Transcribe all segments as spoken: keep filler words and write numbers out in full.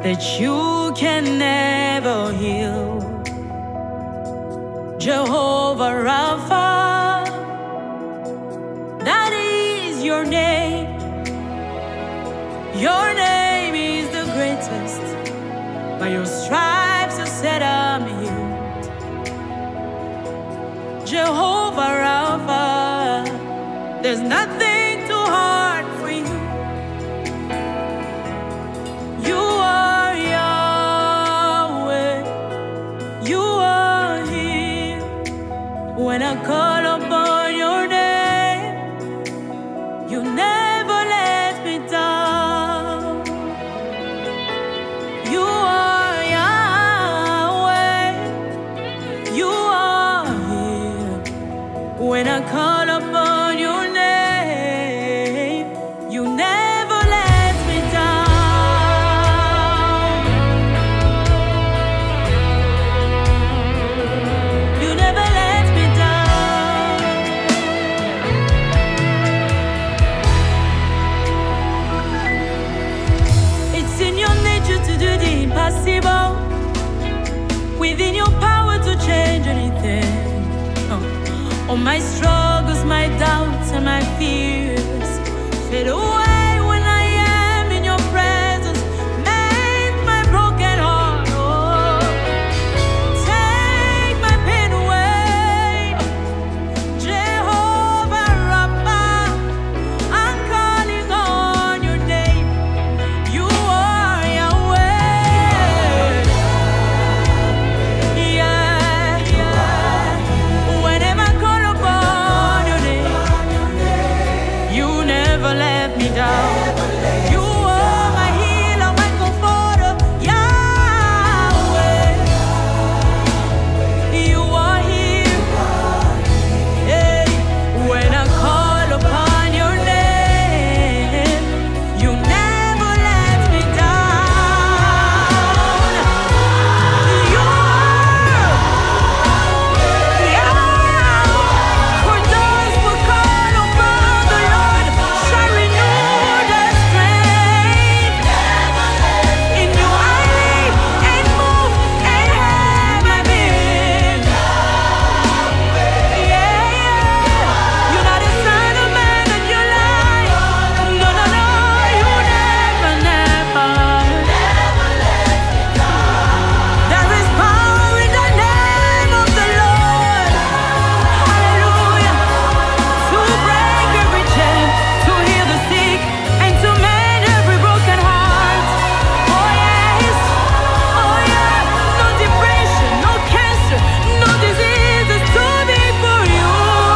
that you can never heal. Jehovah Rapha, that is your name. Your name is the greatest. By your stripes you said I'm healed. Jehovah Rapha, there's nothing too hard for you. You are Yahweh. You are here. When I call upon your name, you never let me down. You are Yahweh. You are here. When I call upon your name, you never let me down. You never let me down. It's in your nature to do the impossible, within your power to change anything. Oh. All my struggles, my doubts, and my fears fade away when I am in your presence. Mend my broken heart, oh. Take my pain away. Jehovah Rapha, I'm calling on your name. You are Yahweh. Yeah, yeah. Whenever I call upon your name, you never let me down. You are my healer, my comforter, Yahweh. You are here. Hey, when I call upon your name, you never let me down. You are Yahweh. For those who call upon the Lord shall renew their strength. In you I live and move and have my being. Yeah, yeah. You're not a son of man that you lie. No, no, no. You never, never. There is power in the name of the Lord. Hallelujah. To break every chain, to heal the sick, and to mend every broken heart. Oh yes, oh yeah. No depression, no cancer, no diseases too big for you.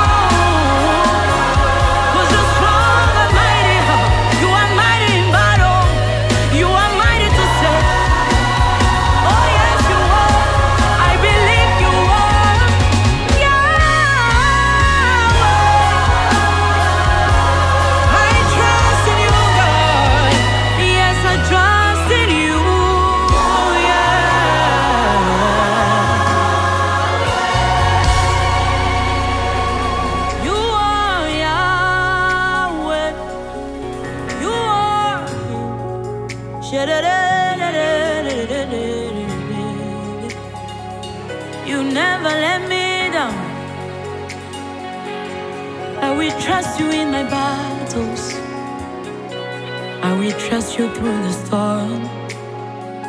'Cause you're strong and mighty. You are mighty in battle. You are mighty to save. Oh yes, you are. I believe you are. Yahweh. I trust in you, God. Yes, I trust in you. Yeah. You are Yahweh. You are. You never let me down. I will trust you in my battles. I will trust you through the storm.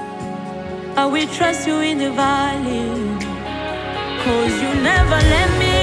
I will trust you in the valley. 'Cause you never let me